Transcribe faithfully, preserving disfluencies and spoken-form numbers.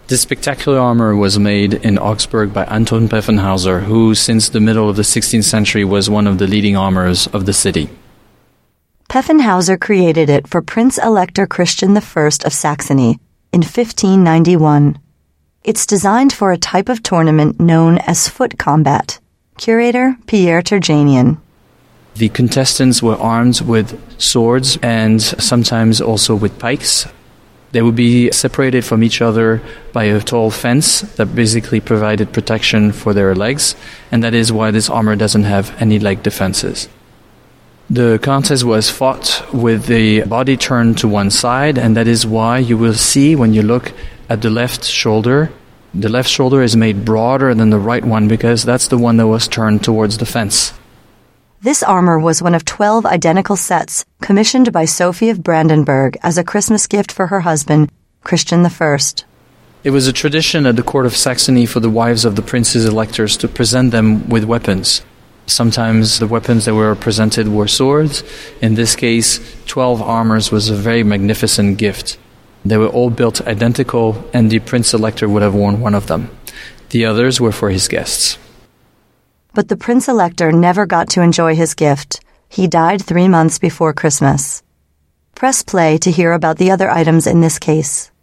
This spectacular armor was made in Augsburg by Anton Pfeffenhauser, who since the middle of the sixteenth century was one of the leading armorers of the city. Pfeffenhauser created it for Prince Elector Christian the First of Saxony in fifteen ninety-one. It's designed for a type of tournament known as foot combat. Curator Pierre Turjanian. The contestants were armed with swords and sometimes also with pikes. They would be separated from each other by a tall fence that basically provided protection for their legs, and that is why this armor doesn't have any leg defenses. The contest was fought with the body turned to one side, and that is why you will see when you look at the left shoulder, the left shoulder is made broader than the right one because that's the one that was turned towards the fence. This armor was one of twelve identical sets commissioned by Sophie of Brandenburg as a Christmas gift for her husband, Christian the First. It was a tradition at the court of Saxony for the wives of the prince's electors to present them with weapons. Sometimes the weapons that were presented were swords. In this case, twelve armors was a very magnificent gift. They were all built identical, and the prince-elector would have worn one of them. The others were for his guests. But the Prince-Elector never got to enjoy his gift. He died three months before Christmas. Press play to hear about the other items in this case.